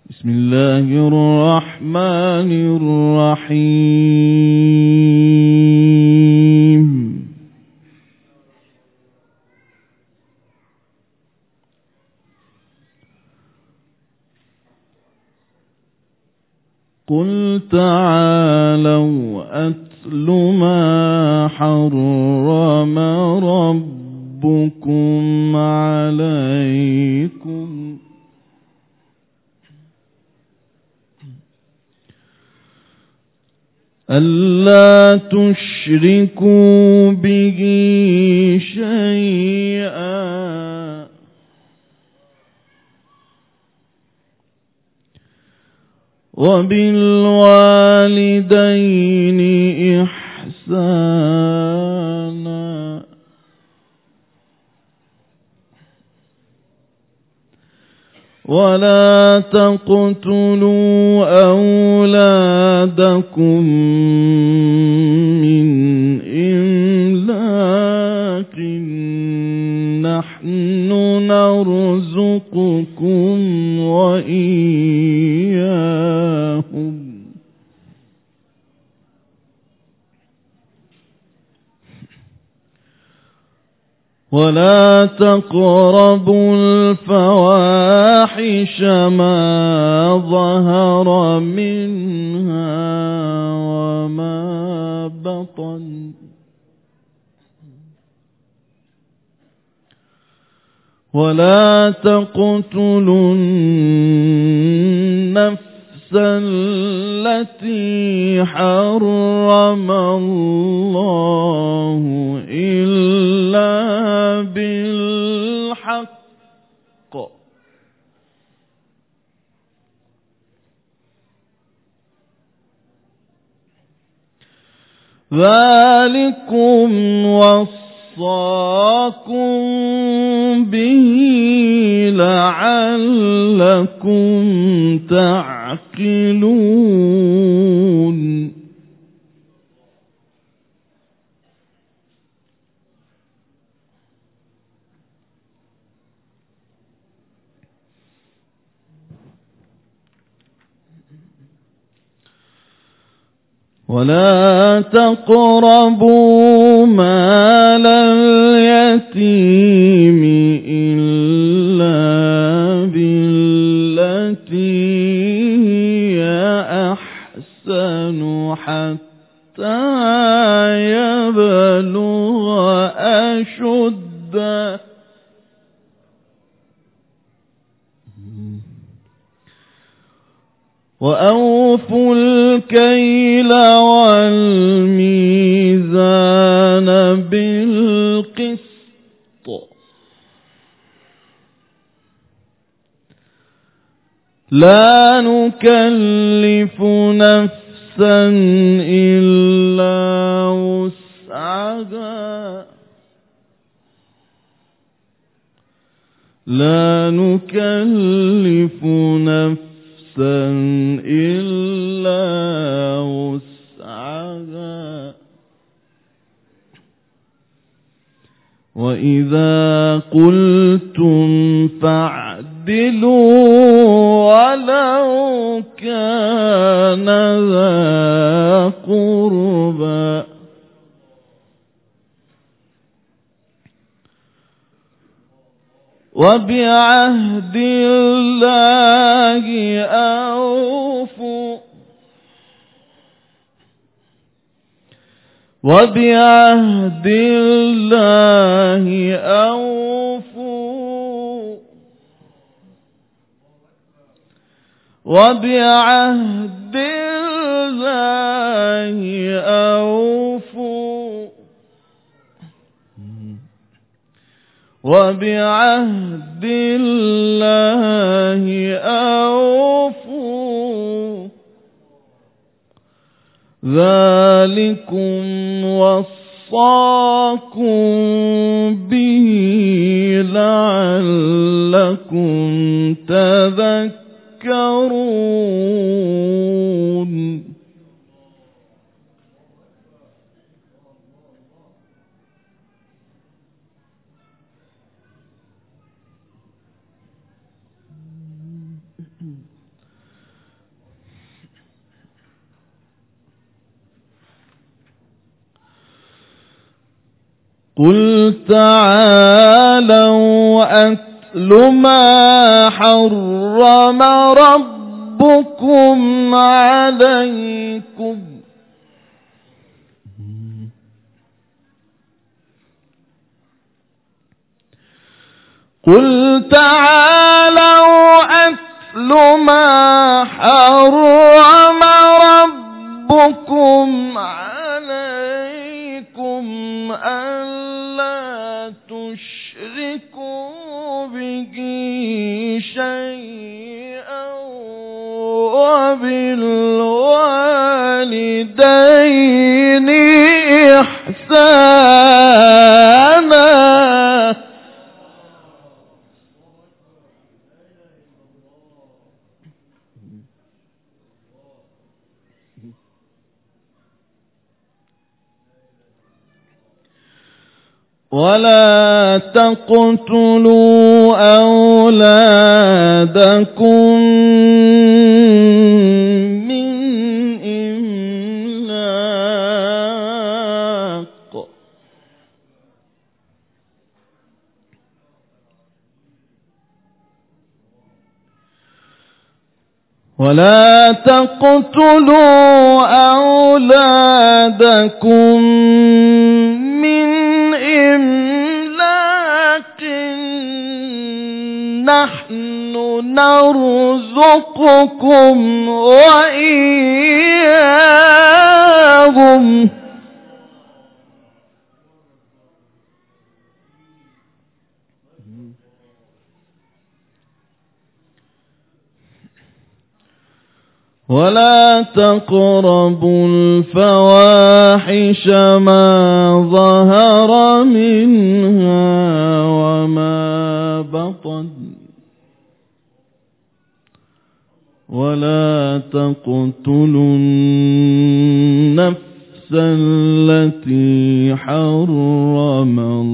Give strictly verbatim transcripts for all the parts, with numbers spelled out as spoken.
بسم الله الرحمن الرحيم. قل تعالوا أتل ما حرم ربكم عليكم ألا تشركوا به شيئا وبالوالدين إحسانا ولا تقتلوا أولادكم من إملاق نحن نرزقكم وإياهم ولا تقربوا الفواحش ما ظهر منها وما بطن ولا تقتلوا النفس التي حرم الله إلا بالحق ذلكم وصاكم به لعلكم تعقلون. ولا تقربوا مال اليتيم إلا بالتي هي أحسن حتى يبلغ أشده وأوفوا الكيل والميزان بالقسط لا نكلف نفسا إلا وسعها لا نكلف نفسا إلا وسعها وإذا قلتم فاعدلوا ولو كان ذا قربى وبعهد الله أوفوا وبعهد الله أوفوا وبعهد الله أوفوا وبعهد الله أوفوا ذلكم وصاكم به لعلكم تذكرون. قل تعالوا أتل ما حرم ربكم عليكم قل تعالوا أتل ما حرم ربكم عليكم ألا تشركوا به شيئا وبالوالدين إحسانا ولا تقتلوا أولادكم من إملاق ولا تقتلوا أولادكم من إملاق نحن نرزقكم وإياهم ولا تقربوا الفواحش ما ظهر منها وما بطن ولا تقتلوا النفس التي حرم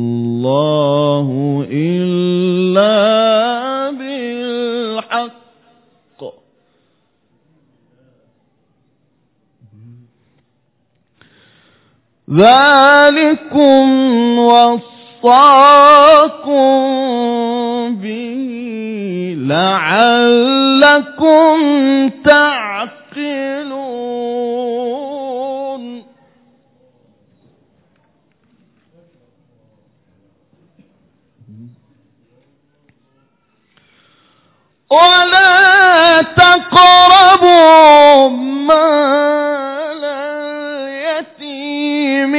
الله إلا بالحق ذلكم وصاكم به لعلكم تعقلون ولا تقربوا مال اليتيم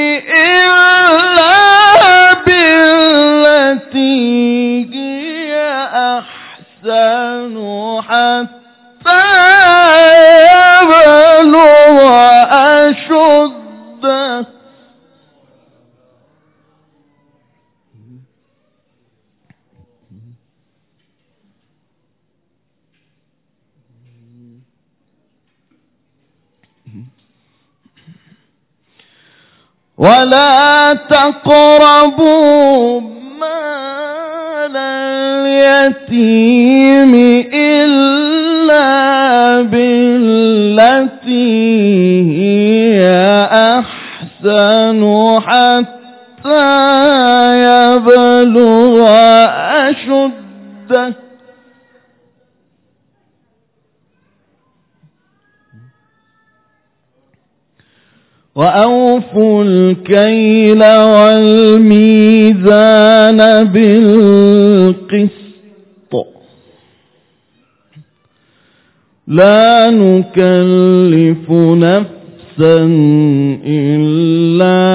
إلا بالتي هي أحسن حتى يبلغ أشده ولا تقربوا مال اليتيم إلا بالتي هي أحسن حتى يبلغ أشده وأوفوا الكيل والميزان بالقسط لا نكلف نفسا إلا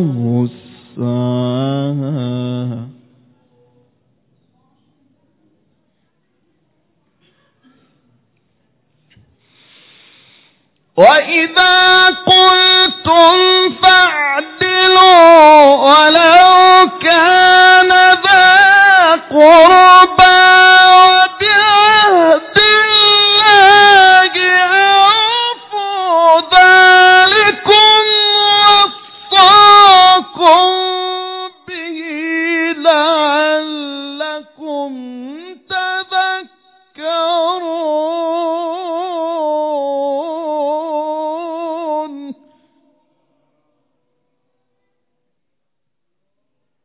وسعها وإذا قلتم فاعدلوا ولو كان ذا قربى وبعهد الله أوفوا ذلكم وصاكم به لعلكم تذكرون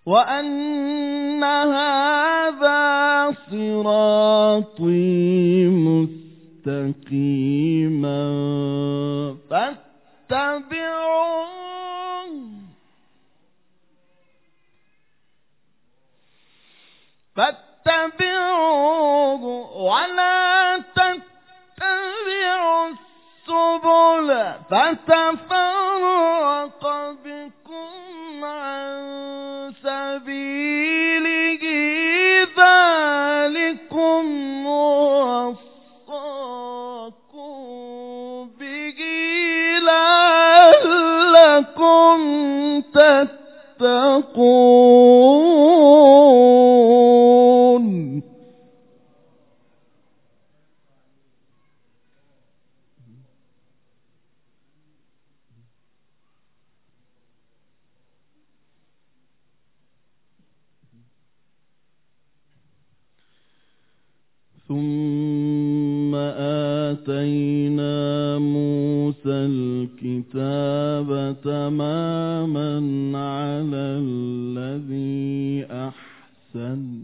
وأن هذا صراطي مستقيما فاتبعوه فاتبعوه ولا تتبعوا السبل فتفرق بكم عن سبيله ذلكم وصاكم به لعلكم تتقون. ثم آتينا موسى الكتاب تماما على الذي أحسن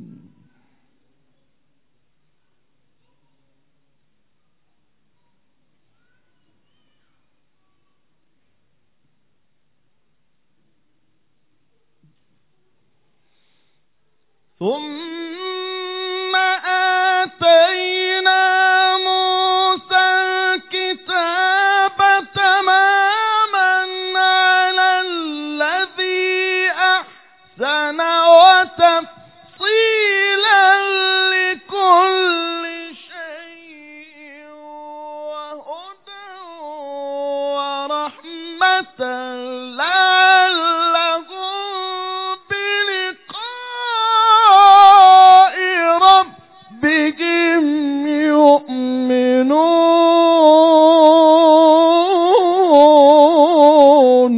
ثم آتينا موسى الكتاب تماما على الذي أحسن وتفصيلا لكل شيء وهدى ورحمة لعلهم بلقاء ربهم يؤمنون.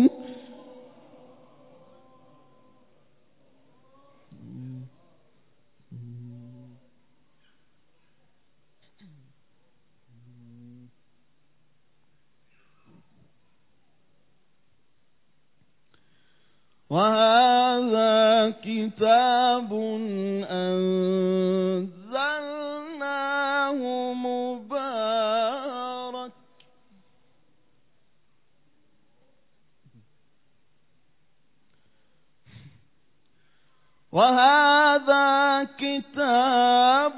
وهذا كتاب أنزلناه مبارك وهذا كتاب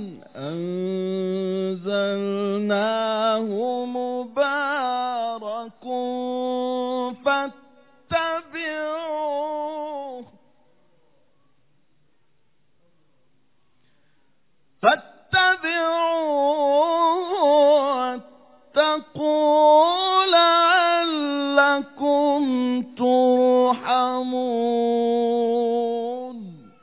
أنزلناه مبارك فاتبعوه فاتبعوه واتقوا لعلكم ترحمون.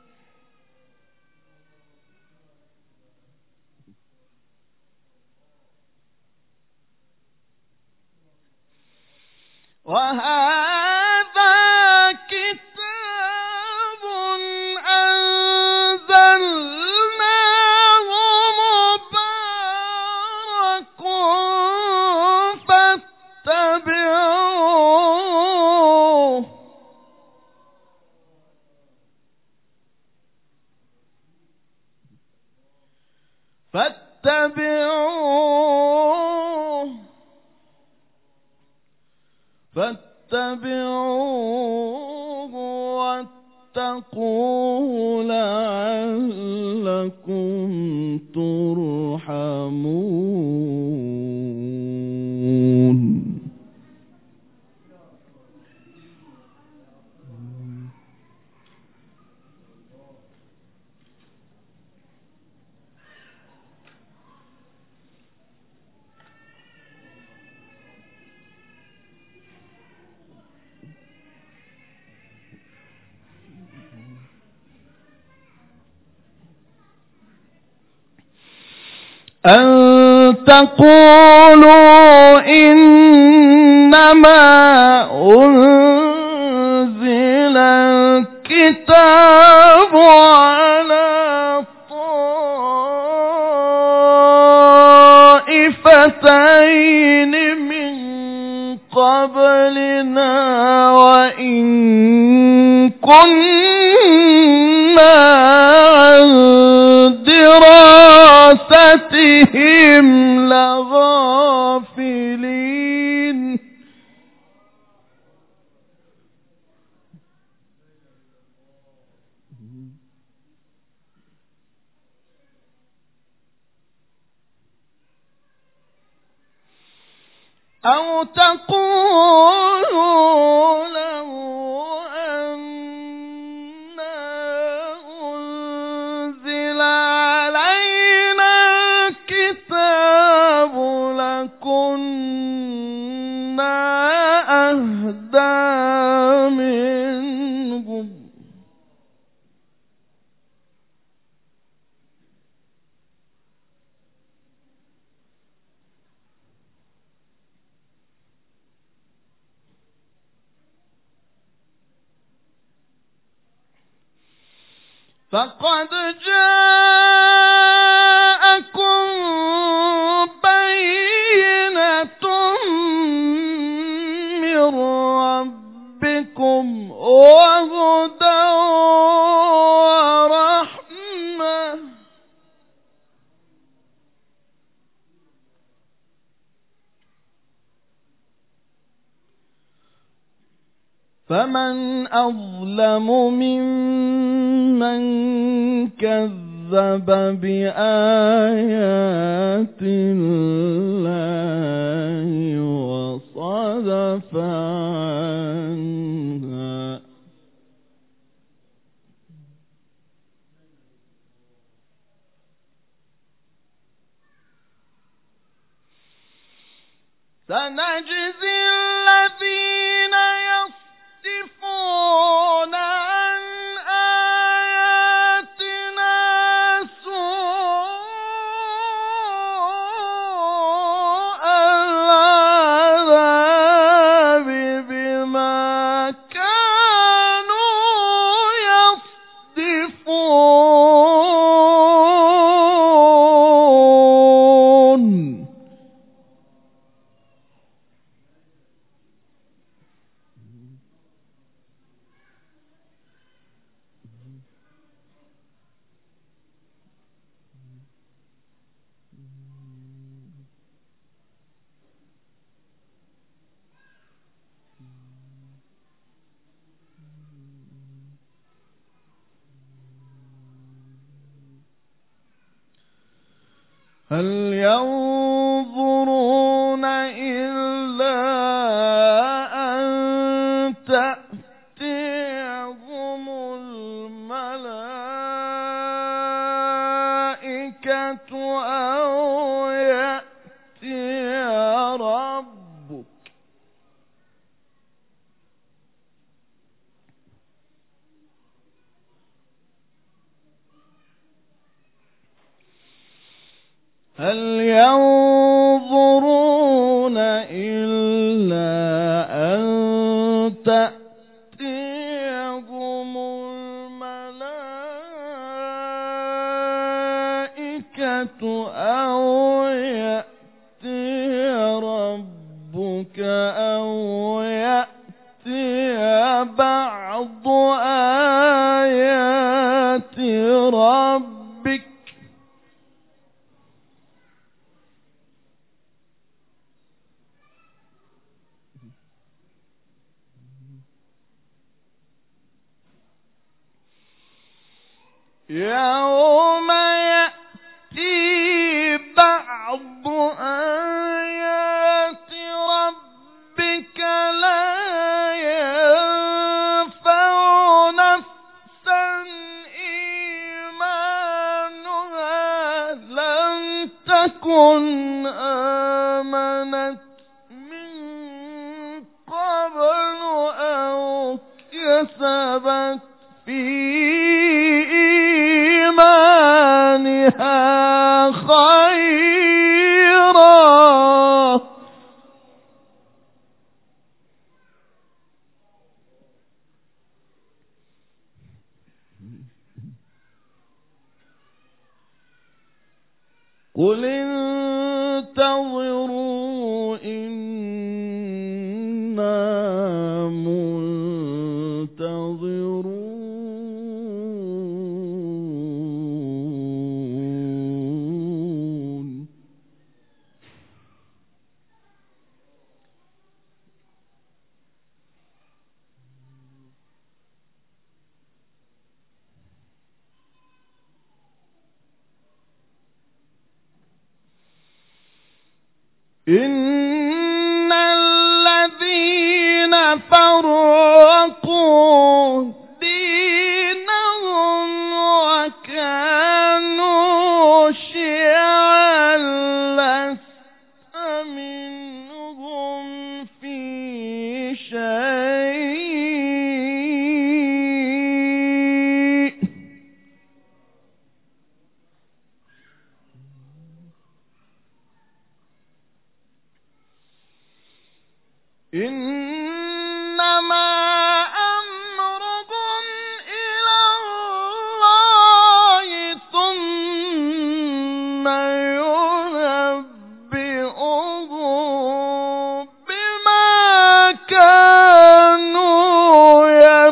وهذا كتاب أنزلناه مبارك فاتبعوه فاتبعوه فاتبعوه واتقوا لعلكم ترحمون. أن تقولوا إنما أنزل الكتاب على طائفتين من قبلنا وإن كنا عن دراستهم لغافلين أو تقولوا لو أنا أنزل علينا الكتاب لكنا أهدى منهم فقد جاءكم بينة من ربكم وهدى ورحمة فمن أظلم ممن كذب بآيات الله وصدف عنها سنجزي الذين يصدفون عن آياتنا سوء العذاب بما كانوا يصدفون هل ينظرون إلا أن تأتيهم الملائكة أو يأتي ربك هل ينظرون إلا أن تأتيهم الملائكة أو يأتي ربك أو يأتي بعض آيات ربك يوم يأتي بعض آيات ربك لا ينفع نفسا إيمانها لم تكن آمنت من قبل أو كسبت في إيمانها خيرا قل انتظروا إنا منتظرون إن الذين فرقوا دينهم وكانوا شيعا لست منهم في شيء إنما أمرهم إلى الله ثم ينبئهم بما كانوا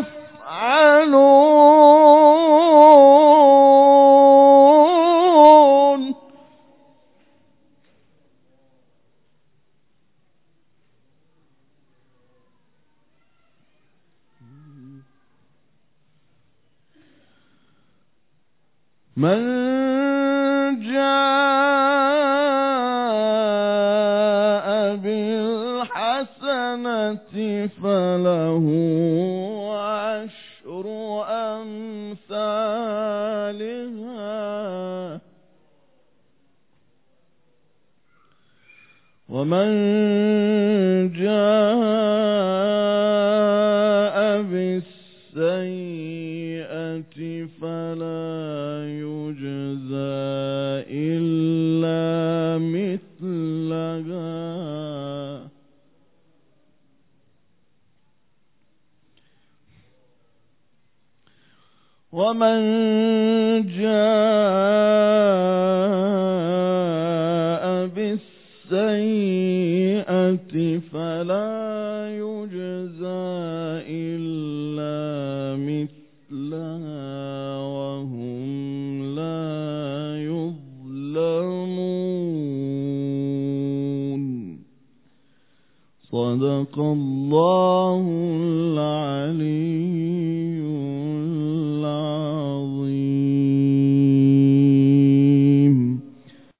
يفعلون. من جاء بالحسنة فله عشر أمثالها ومن جاء بالسيئة فلا يجزى إلا مثلها ومن جاء بالسيئة فلا يجزى إلا مثلها وهم لا يظلمون. صدق الله العلي